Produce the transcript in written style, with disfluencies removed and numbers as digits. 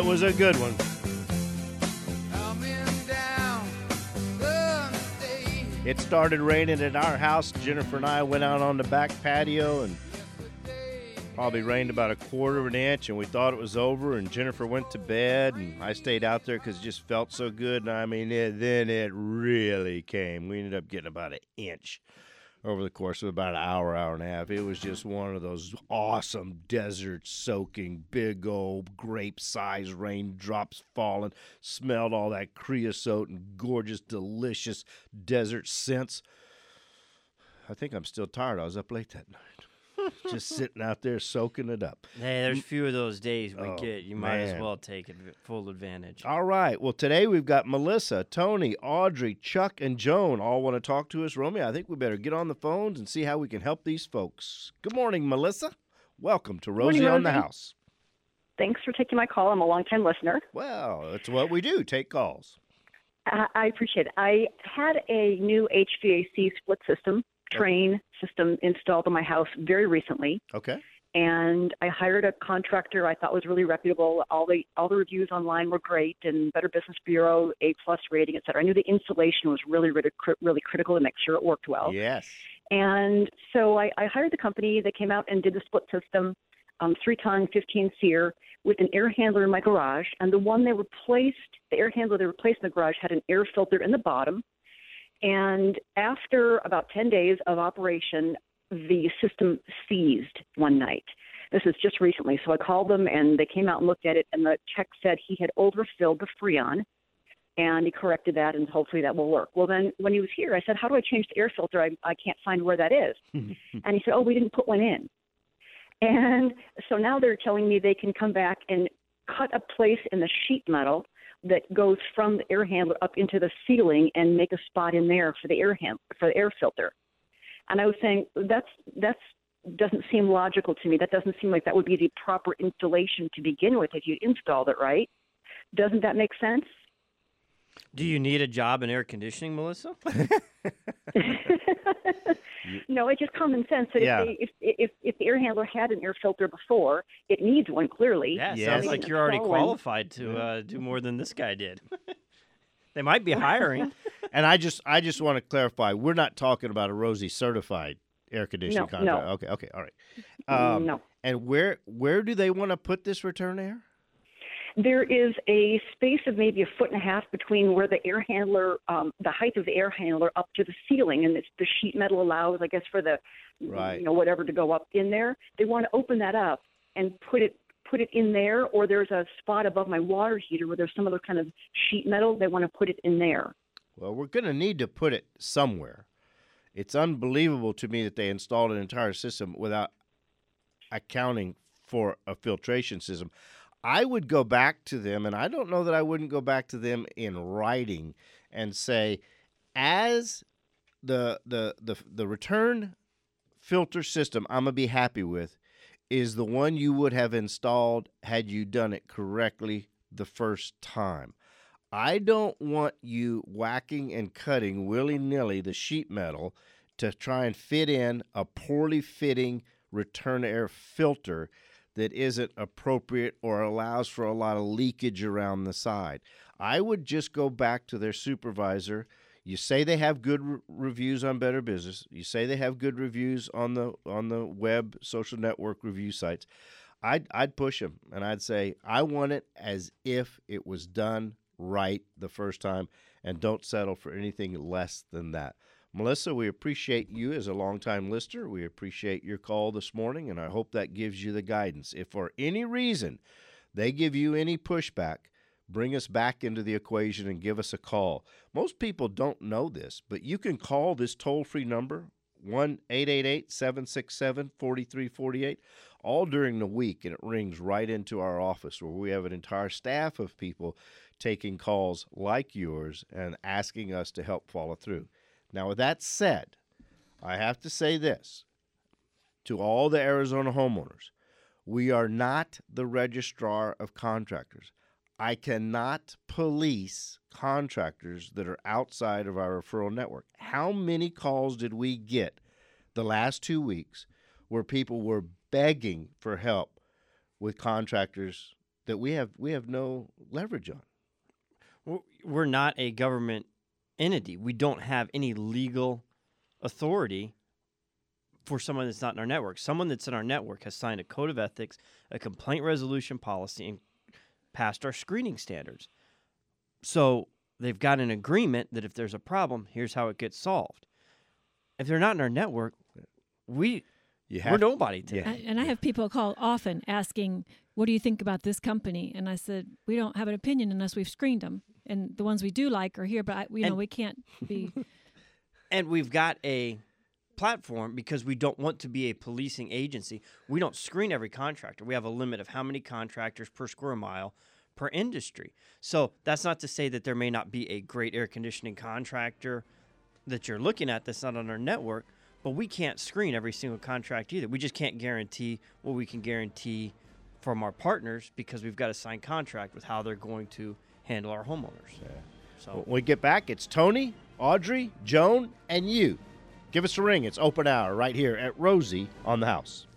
It was a good one. It started raining at our house. Jennifer and I went out on the back patio and probably rained about a quarter of an inch, and we thought it was over, and Jennifer went to bed, and I stayed out there because it just felt so good. And I mean, then it really came. We ended up getting about an inch over the course of about an hour, hour and a half. It was just one of those awesome desert-soaking, big old grape-sized raindrops falling. Smelled all that creosote and gorgeous, delicious desert scents. I think I'm still tired. I was up late that night. Just sitting out there soaking it up. Hey, there's a few of those days we get. You might as man. well take full advantage. All right. Well, today we've got Melissa, Tony, Audrey, Chuck, and Joan all want to talk to us. Romy, I think we better get on the phones and see how we can help these folks. Good morning, Melissa. Welcome to Rosie Morning, on the Rosie. House. Thanks for taking my call. I'm a longtime listener. Well, that's what we do, take calls. I appreciate it. I had a new HVAC split system, train system installed in my house very recently, Okay. and I hired a contractor I thought was really reputable. All the reviews online were great, and Better Business Bureau, A+ rating, et cetera. I knew the installation was really critical to make sure it worked well. Yes. And so I hired the company. They came out and did the split system, 3-ton, 15 SEER, with an air handler in my garage. And the one the air handler they replaced in the garage had an air filter in the bottom. And after about 10 days of operation, the system seized one night. This is just recently. So I called them, and they came out and looked at it, and the tech said he had overfilled the Freon, and he corrected that, and hopefully that will work. Well, then when he was here, I said, how do I change the air filter? I can't find where that is. And he said, we didn't put one in. And so now they're telling me they can come back and cut a place in the sheet metal that goes from the air handler up into the ceiling and make a spot in there for the air filter. And I was saying, that's doesn't seem logical to me. That doesn't seem like that would be the proper installation to begin with if you installed it right. Doesn't that make sense? Do you need a job in air conditioning, Melissa? No, it's just common sense that Yeah. if the air handler had an air filter before, it needs one clearly. Yeah, Yes. sounds like you're already Install one. qualified to do more than this guy did. They might be hiring. And I just want to clarify, we're not talking about a Rosie certified air conditioning No, contract. no. Okay, all right. No. And where do they want to put this return air? There is a space of maybe 1.5 feet between where the air handler, the height of the air handler up to the ceiling, and it's the sheet metal allows, I guess, for the, Right. whatever to go up in there. They want to open that up and put it in there, or there's a spot above my water heater where there's some other kind of sheet metal. They want to put it in there. Well, we're going to need to put it somewhere. It's unbelievable to me that they installed an entire system without accounting for a filtration system. I would go back to them, and I don't know that I wouldn't go back to them in writing and say, as the return filter system I'm going to be happy with is the one you would have installed had you done it correctly the first time. I don't want you whacking and cutting willy-nilly the sheet metal to try and fit in a poorly fitting return air filter that isn't appropriate or allows for a lot of leakage around the side. I would just go back to their supervisor. You say they have good reviews on Better Business. You say they have good reviews on the web social network review sites. I'd push them, and I'd say, I want it as if it was done right the first time, and don't settle for anything less than that. Melissa, we appreciate you as a longtime listener. We appreciate your call this morning, and I hope that gives you the guidance. If for any reason they give you any pushback, bring us back into the equation and give us a call. Most people don't know this, but you can call this toll-free number, 1-888-767-4348, all during the week, and it rings right into our office where we have an entire staff of people taking calls like yours and asking us to help follow through. Now, with that said, I have to say this to all the Arizona homeowners. We are not the registrar of contractors. I cannot police contractors that are outside of our referral network. How many calls did we get the last 2 weeks where people were begging for help with contractors that we have no leverage on. We're not a government entity. We don't have any legal authority for someone that's not in our network. Someone that's in our network has signed a code of ethics, a complaint resolution policy, and passed our screening standards. So they've got an agreement that if there's a problem, here's how it gets solved. If they're not in our network, we're nobody to them. And I have people call often asking, what do you think about this company? And I said, we don't have an opinion unless we've screened them. And the ones we do like are here, but we can't be. And we've got a platform because we don't want to be a policing agency. We don't screen every contractor. We have a limit of how many contractors per square mile per industry. So that's not to say that there may not be a great air conditioning contractor that you're looking at that's not on our network, but we can't screen every single contract either. We just can't guarantee what we can guarantee from our partners because we've got a signed contract with how they're going to handle our homeowners. Yeah. So When we get back, it's Tony, Audrey, Joan, and you. Give us a ring. It's open hour right here at Rosie on the House.